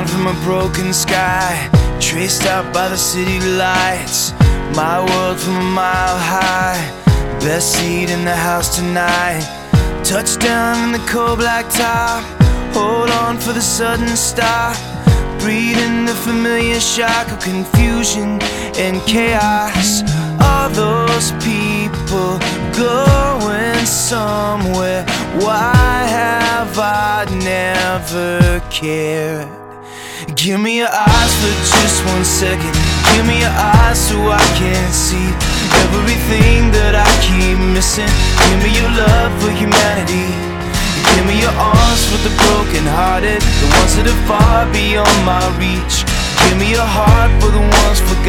line from a broken sky, traced out by the city lights. My world from a mile high, best seat in the house tonight. Touchdown in the cold black top, hold on for the sudden stop. Breathing the familiar shock of confusion and chaos. All those people going somewhere, why have I never cared? Give me your eyes for just 1 second. Give me your eyes so I can see everything that I keep missing. Give me your love for humanity. Give me your arms for the broken hearted, the ones that are far beyond my reach. Give me your heart for the ones forgotten.